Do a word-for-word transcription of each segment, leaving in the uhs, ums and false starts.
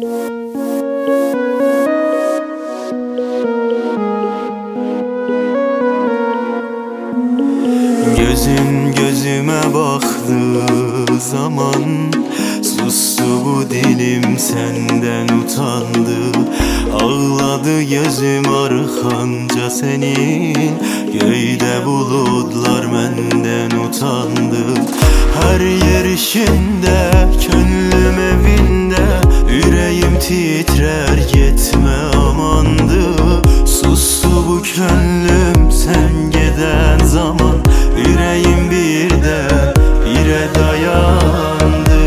Gözün gözüme baktığı zaman sustu bu dilim, senden utandı. Ağladı gözüm arkanca senin, göğde bulutlar menden utandı. Her yer işinde, gönlüm evinde, yüreğim titrer gitme amandı. Sustu bu gönlüm sen giden zaman, yüreğim bir de bire dayandı.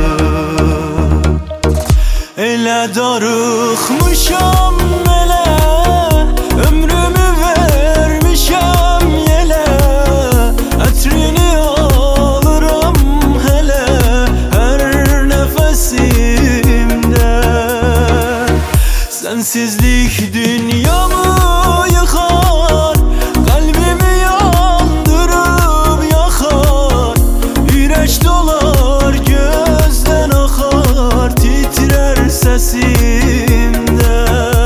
Elə darıxmışam elə, ömrümü vermişəm yelə. Ətrini alıram hələ hər nəfəsimdə. Sensizlik dünyamı yıkar, kalbimi yandırıp yakar. Yürek dolar, gözden akar, titrer sesimde.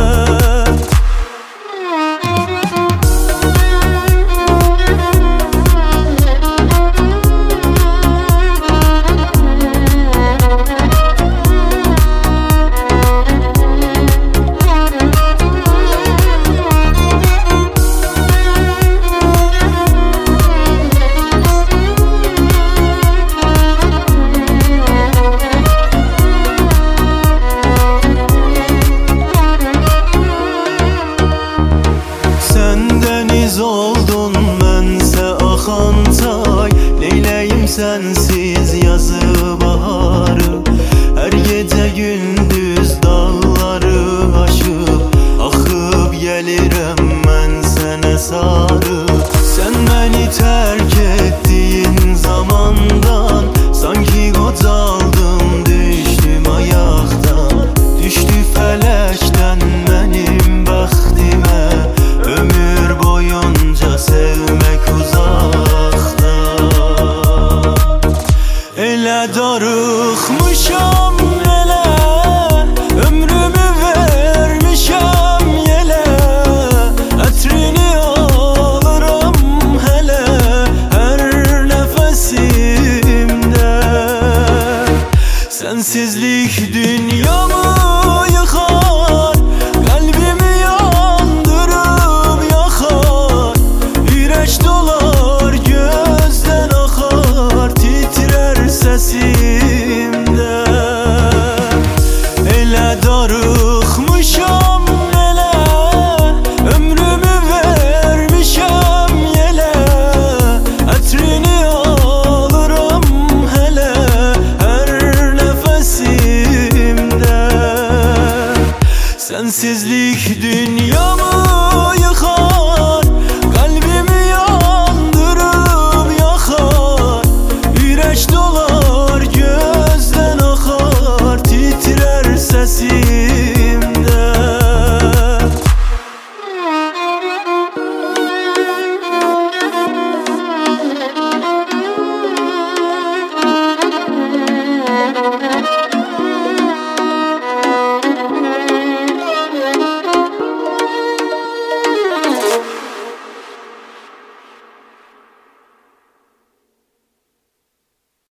Oldun mənsə axan çay, leyləyim sensiz yazı baharı. Hər gecə gündüz dağları aşıb, axıb gəlirəm mən sənə sarı. Sən məni tərk etdiyin zamandan, sanki qocaldım, düşdüm ayaqdan. Düşdü fələkdən mənim bəxtimə, ömür boyunca sevmek uzaktan. Elə darıxmışam elə, ömrümü vermişəm yelə. Ətrini alıram hələ hər nəfəsimdə. Sensizlik dünyamı